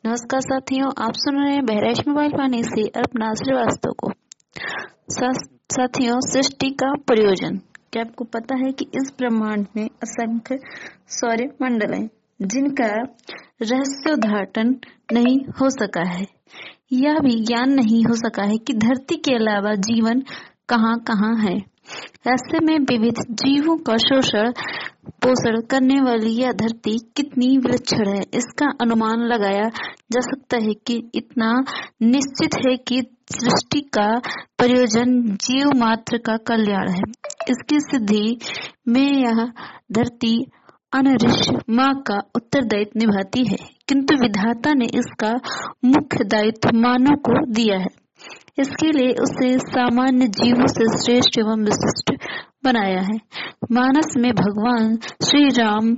नमस्कार साथियों, आप सुन रहे हैं बहराइच मोबाइल वाणी से अर्पणा श्रीवास्तव को। साथियों, सृष्टि का प्रयोजन। क्या आपको पता है कि इस ब्रह्मांड में असंख्य सौर मंडल हैं, जिनका रहस्योद्घाटन नहीं हो सका है। यह भी ज्ञान नहीं हो सका है कि धरती के अलावा जीवन कहाँ कहाँ है। ऐसे में विविध जीवों का शोषण पोषण करने वाली यह धरती कितनी विलक्षण है, इसका अनुमान लगाया जा सकता है कि इतना निश्चित है कि सृष्टि का प्रयोजन जीव मात्र का कल्याण है। इसकी सिद्धि में यह धरती अनऋषि माँ का उत्तरदायित्व निभाती है, किंतु विधाता ने इसका मुख्य दायित्व मानव को दिया है। इसके लिए उसे सामान्य जीवों से श्रेष्ठ एवं विशिष्ट बनाया है। मानस में भगवान श्री राम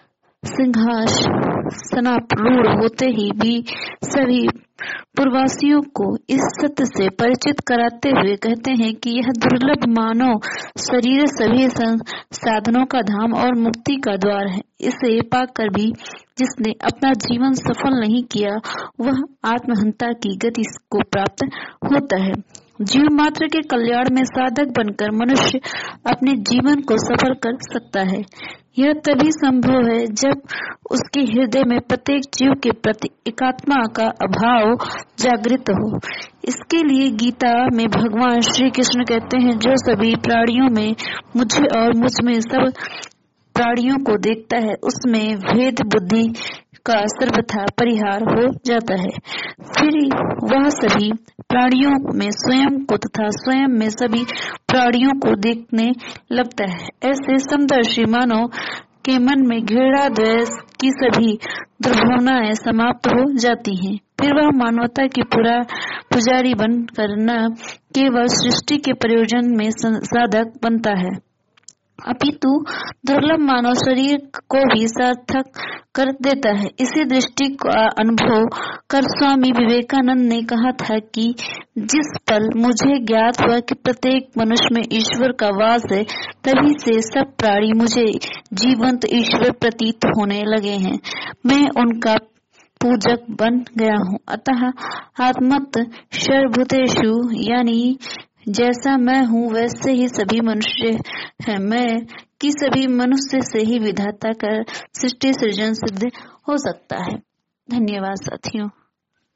सिंहासनारूढ़ होते ही भी सभी पूर्ववासियों को इस सत्य से परिचित कराते हुए कहते हैं कि यह दुर्लभ मानव शरीर सभी साधनों का धाम और मुक्ति का द्वार है। इसे पाकर भी जिसने अपना जीवन सफल नहीं किया, वह आत्महत्या की गति को प्राप्त होता है। जीव मात्र के कल्याण में साधक बनकर मनुष्य अपने जीवन को सफल कर सकता है। यह तभी संभव है जब उसके हृदय में प्रत्येक जीव के प्रति एकात्मा का अभाव जागृत हो। इसके लिए गीता में भगवान श्री कृष्ण कहते हैं, जो सभी प्राणियों में मुझे और मुझ में सब प्राणियों को देखता है, उसमें भेद बुद्धि का सर्वथा परिहार हो जाता है। फिर वह सभी प्राणियों में स्वयं को तथा स्वयं में सभी प्राणियों को देखने लगता है। ऐसे समदर्शी मानव के मन में घृणा द्वेष की सभी दुर्भावनाएं समाप्त हो जाती हैं। फिर वह मानवता की पुजारी बनकर न केवल सृष्टि के प्रयोजन में साधक बनता है, अपितु दुर्लभ मानव शरीर को भी सार्थक कर देता है। इसी दृष्टि का अनुभव कर स्वामी विवेकानंद ने कहा था कि जिस पल मुझे ज्ञात हुआ कि प्रत्येक मनुष्य में ईश्वर का वास है, तभी से सब प्राणी मुझे जीवंत ईश्वर प्रतीत होने लगे हैं। मैं उनका पूजक बन गया हूँ। अतः आत्मत सर्वभूतेषु, यानी जैसा मैं हूँ वैसे ही सभी मनुष्य हैं। मैं कि सभी मनुष्य से ही विधाता का सृष्टि सृजन सिद्ध हो सकता है। धन्यवाद साथियों।